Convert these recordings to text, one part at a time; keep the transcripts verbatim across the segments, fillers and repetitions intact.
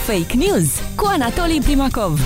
Fake News cu Anatolii Primakov.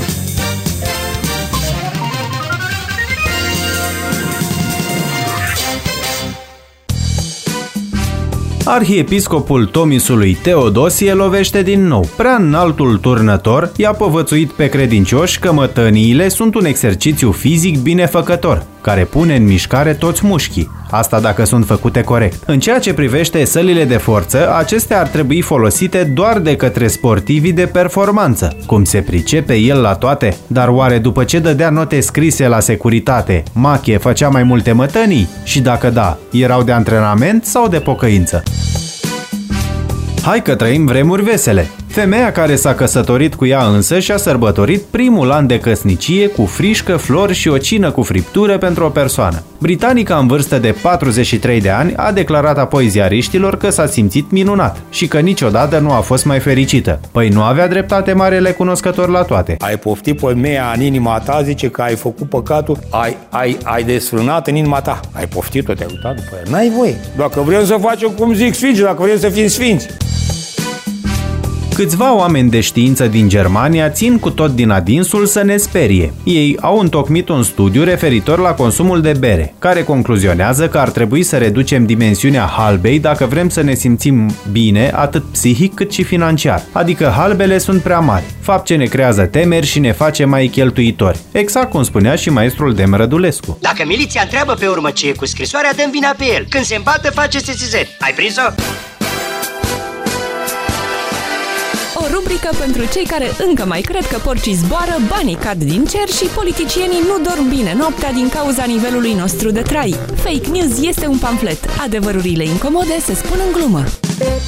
Arhiepiscopul Tomisului Teodosie lovește din nou. Prea înaltul turnător i-a povățuit pe credincioși că mătăniile sunt un exercițiu fizic binefăcător, care pune în mișcare toți mușchii. Asta dacă sunt făcute corect. În ceea ce privește sălile de forță, acestea ar trebui folosite doar de către sportivii de performanță. Cum se pricepe el la toate? Dar oare după ce dădea note scrise la securitate, Mache făcea mai multe mătănii? Și dacă da, erau de antrenament sau de pocăință? Hai că trăim vremuri vesele! Femeia care s-a căsătorit cu ea însă și-a sărbătorit primul an de căsnicie cu frișcă, flori și o cină cu friptură pentru o persoană. Britanica în vârstă de patruzeci și trei de ani a declarat apoi ziariștilor că s-a simțit minunat și că niciodată nu a fost mai fericită. Păi nu avea dreptate marele cunoscător la toate. Ai poftit pe meia în inima ta, zice că ai făcut păcatul, ai, ai, ai desfrânat în inima ta. Ai poftit-o, te-ai uitat după ea. N-ai voie. Dacă vrem să facem cum zic sfinți, dacă vrem să fim sfinți. Câțiva oameni de știință din Germania țin cu tot din adinsul să ne sperie. Ei au întocmit un studiu referitor la consumul de bere, care concluzionează că ar trebui să reducem dimensiunea halbei dacă vrem să ne simțim bine atât psihic cât și financiar. Adică halbele sunt prea mari, fapt ce ne creează temeri și ne face mai cheltuitori. Exact cum spunea și maestrul Dem Rădulescu. Dacă miliția întreabă pe urmă ce e cu scrisoarea, dăm vina pe el. Când se îmbată, face sesizări. Ai prins-o? O rubrică pentru cei care încă mai cred că porcii zboară, banii cad din cer și politicienii nu dorm bine noaptea din cauza nivelului nostru de trai. Fake News este un pamflet. Adevărurile incomode se spun în glumă.